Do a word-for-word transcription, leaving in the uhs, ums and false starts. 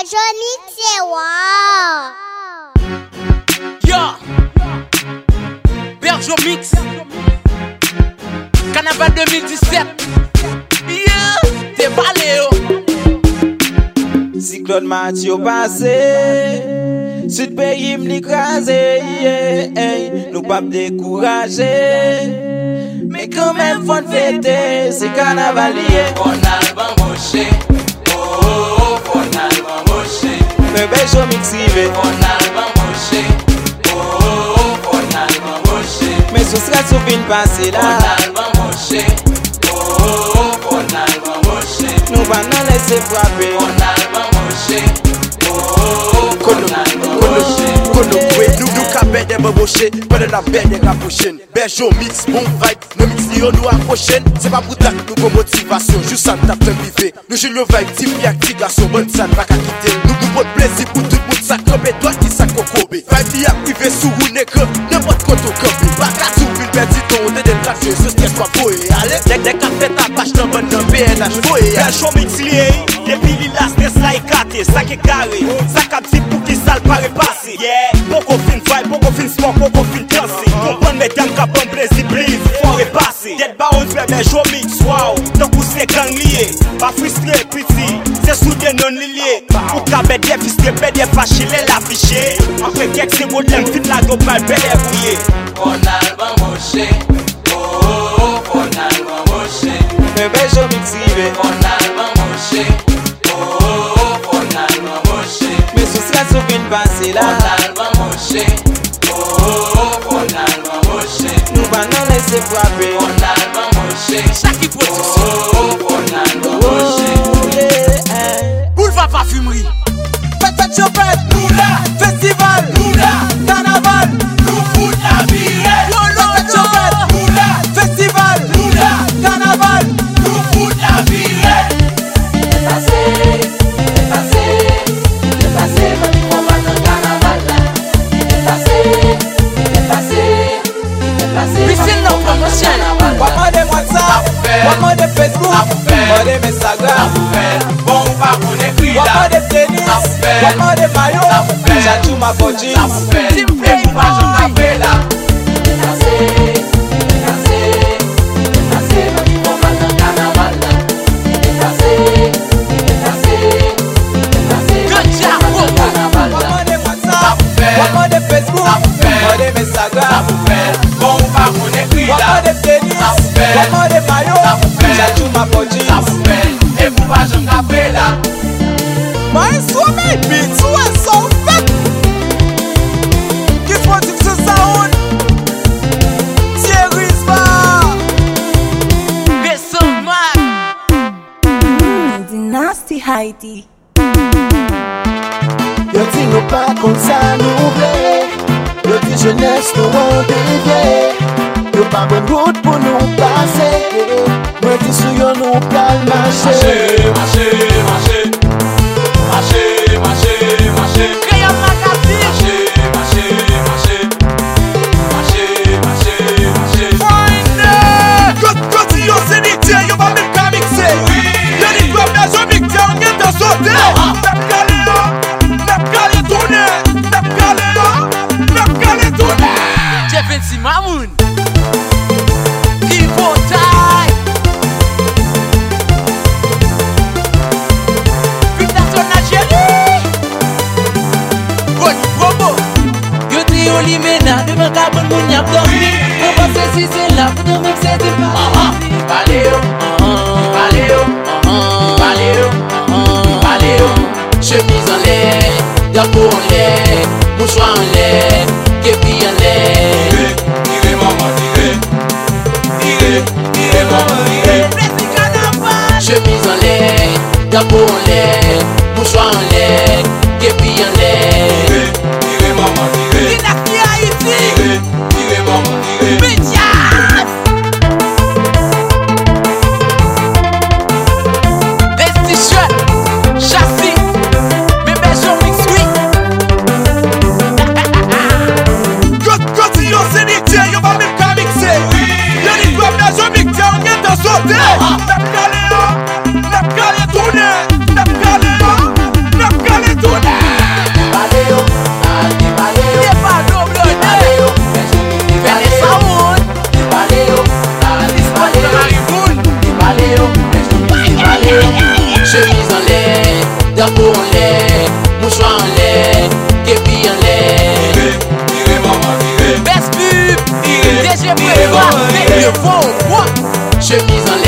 Benjamin, c'est wow. Yo, Berjo Mix, Carnaval deux mille dix-sept. Yeah, t'es Valéo. Cyclone Mathieu passé, Sud pays m'écrasé, yeah, hey. Nous pas décourager, mais quand même faut fêter, c'est carnavalier. On a le bamboché, oh oh oh, on a le bamboché. Mais Berjo Mix rivé, on a le bamboché, oh oh oh, on a le bamboché. mais ce sera sous fin passé là. On a le bamboché, oh oh oh, on a le bamboché. Nous pas nous laisser frapper. On a le bamboché, oh oh oh, on a le bamboché. Kono kwe, nou nou ka bed de bamboche, pwede la bed de rapochen. Berjo Mix, bon vibe, nou mix li yo nou aprochen. Se pa pou tak nou kon motivasyon, jous san tap fen bife. Nou jen yo vibe, tip yak ti gason, bon san baka kite. Nou nou pot plezi pou tout moun sa kobe, doa ki sa kokobe. Vibe li ap prive sou ou ne krep, nepot koto kobe. Baka sou vil perdi ton, de den trasye, se stres pa foye. Ale, dek dek a fet apache nan ban nan B N H foye. Berjo Mix li e, depi li la stres la e kate, sa ke kare, sa ka ti pou ki sal pare pase. Yeah, poko fin vibe, poko fin smoke, poko fin danse. Kompon medan ka bon plezi bliz, fwa repase. Dead bounce be Berjo Mix, wow, tan kou se gang liye. Pa fristre piti, se soude non li liye. Ou ka bedye fistre, bedye fache, lè la fiche. Apre kek se modem, fin la go bal, bedye bouye. On a le bamboché, oh oh oh, on a le bamboché. Mais Berjo Mix rivé, on a le bamboché, oh oh oh, on a le bamboché. mais ce sera sous fin passé là. On a le bamboché, oh oh oh, on a le bamboché. Nous pas nous laisser frapper. On a le bamboché, Chaque oh production. oh oh, on a le bamboché. Oh yeah, hey. Boulevard Parfumerie. Fête fête chopette, nous là. Festival, nous là. Carnaval, Nous fout la virée, fête fête chopette, nous là. Festival, nous là. Carnaval, nous fout la virée. Puis c'est notre promotion. Wapman de WhatsApp, wapman de Facebook, wapman de Instagram, Bon, pas pour les filles wapman de tennis, wapman de maillot, j'ajoute ma for jeans. Team Play. Good job. Wapman de WhatsApp, wapman de Facebook, wapman de Instagram, Bon, pas pour les filles wapman de tennis, wapman de maillot, j'ajoute ma for jeans. Et vous pas j'en café là. My swimming beats were so fat. Kiss production sound. Thierry's bar. Besson Mac. The nasty Heidi. Yo ti nou pa kon sa nou vle, yo ti jeunesse nou an devye. Yo pa bon route pou nou pase, mwen ti sou yo nou pral mache. Marché, marché, marché, marché, marché. Créa Magazine. Marché, marché, marché. Marché, marché, marché. Koti yo se di te, yo pa men ka mixe. Yo di kwa Berjo Mix, yo gen te sote. Nap kale yo, nap kale toune. Nap kale yo, nap kale toune. Jeffensi Mamoun. Kivo Tai. Victor Nageri. Boni Promo. Yo tri Olimena, devant Gabon moun yap dormi. On va se si c'est là, pour nous même c'est pas. Valéo, Valéo, Valéo, Valéo. Chemise en l'air, drapeau en l'air, mouchoir en l'air, képi en l'air. Tirez, maman, tirez. Tirez, tirez, maman, tirez. Chemise en l'air, drapeau en l'air, mouchoir en l'air, képi en l'air. Tirez, maman, tirez. Dynastie Haïti. Tirez, tirez, maman, tirez. Médias. chemise en l'air, drapeau en l'air, mouchoir en l'air, képi en l'air. Tirez, maman, tirez. Best pub, D J Prévost, Tirez, Mieux vaut, quoi? Chemise en